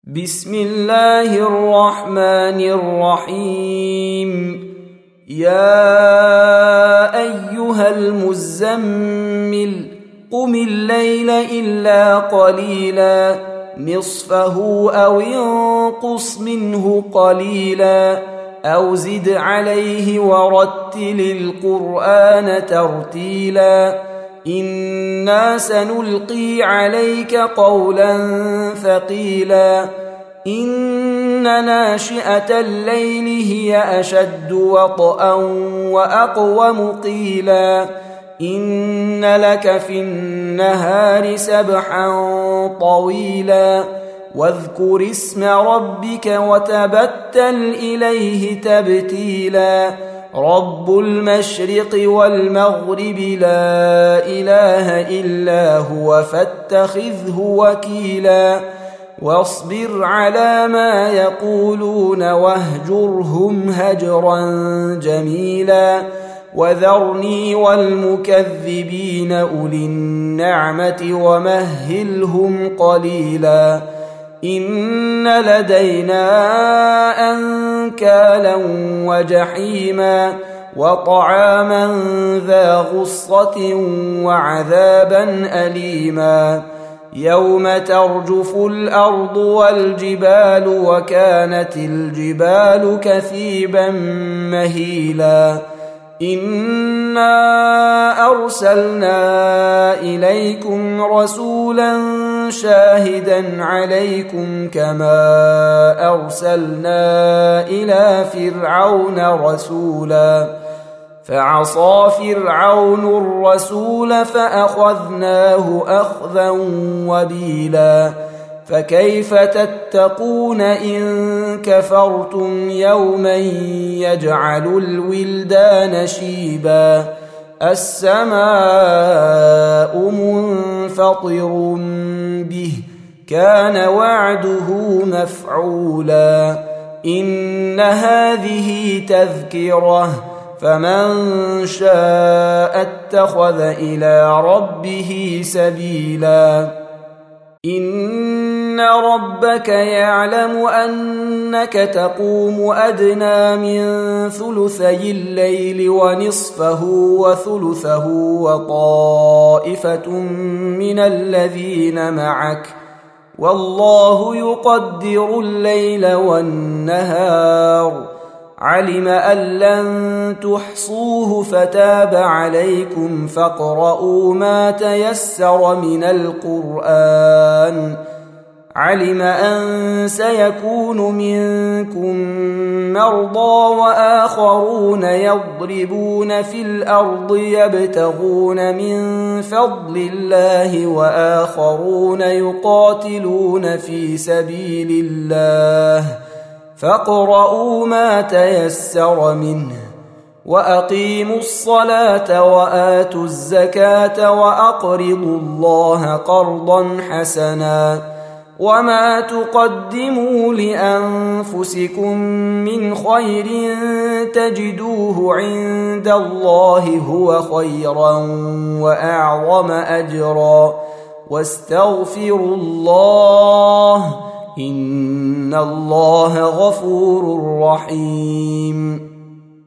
بسم الله الرحمن الرحيم. يا أيها المزمل قم الليل إلا قليلا نصفه أو انقص منه قليلا أو زد عليه ورتل القرآن ترتيلا إنا سنلقي عليك قولا ثقيلا إن ناشئة الليل هي أشد وطئا وأقوم قيلا إن لك في النهار سبحا طويلا واذكر اسم ربك وتبتل إليه تبتيلا رب المشرق والمغرب لا إله إلا هو فاتخذه وكيلا واصبر على ما يقولون واهجرهم هجرا جميلا وذرني والمكذبين أولي النعمة ومهلهم قليلا إن لدينا أنكالا وجحيما وطعاما ذا غصة وعذابا أليما يوم ترجف الأرض والجبال وكانت الجبال كثيبا مهيلا إنا أرسلنا إليكم رسولا شاهدا عليكم كما أرسلنا إلى فرعون رسولا فعصى فرعون الرسول فأخذناه أخذا وبيلا فكيف تتقون إن كفرتم يوما يجعل الولدان شيبا السماء منفطر به كان وعده مفعولا إن هذه تذكرة فمن شاء اتخذ إلى ربه سبيلا إن ربك يعلم أنك تقوم أدنى من ثلثي الليل ونصفه وثلثه وطائفة من الذين معك والله يقدر الليل والنهار علم أن لن تحصوه فتاب عليكم فاقرؤوا ما تيسر من القرآن علم أن سيكون منكم مرضى وآخرون يضربون في الأرض يبتغون من فضل الله وآخرون يقاتلون في سبيل الله فاقرؤوا ما تيسر منه وأقيموا الصلاة وآتوا الزكاة وأقرضوا الله قرضا حسنا وما تقدموا لأنفسكم من خير تجدوه عند الله هو خيرا وأعظم أجرا واستغفروا الله إن الله غفور رحيم